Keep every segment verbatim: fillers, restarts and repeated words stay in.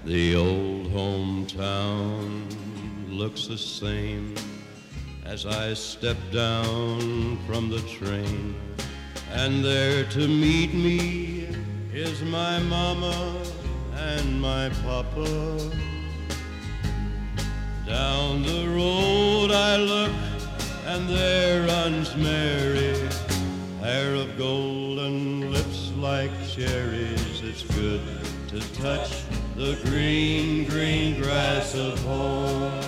The old hometown looks the same as I step down from the train, and there to meet me is my mama and my papa. Down the road I look, and there runs Mary, hair of golden, lips like cherries. It's good to touch the green, green grass of home.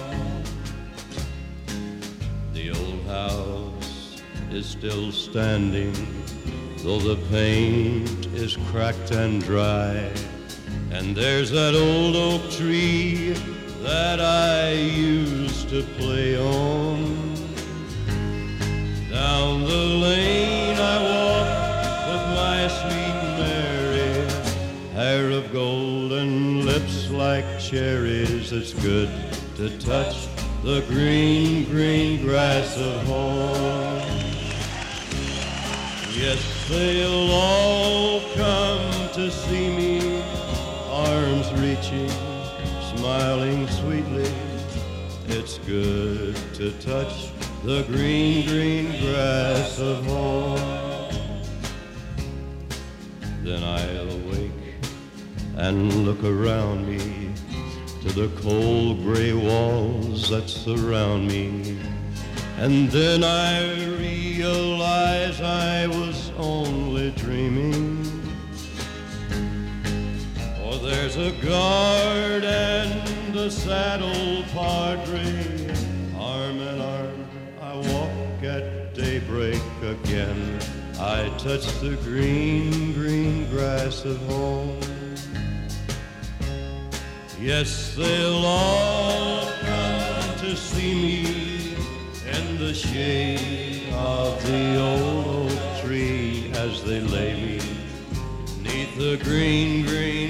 The old house is still standing, though the paint is cracked and dry. And there's that old oak tree that I used to play on. Down the lane I walk with my sweet Mary, hair of golden, lips like cherries. It's good to touch the green, green grass of home. Yes, they'll all come to see me, arms reaching, smiling sweetly. It's good to touch the green, green grass of home. Then I'll awake and look around me to the cold gray walls that surround me, and then I realize I was only dreaming. For there's a guard and a saddle padre, arm in arm I walk at daybreak again. I touch the green, green grass of home. Yes, they'll all come to see me in the shade of the old oak tree as they lay me 'neath the green, green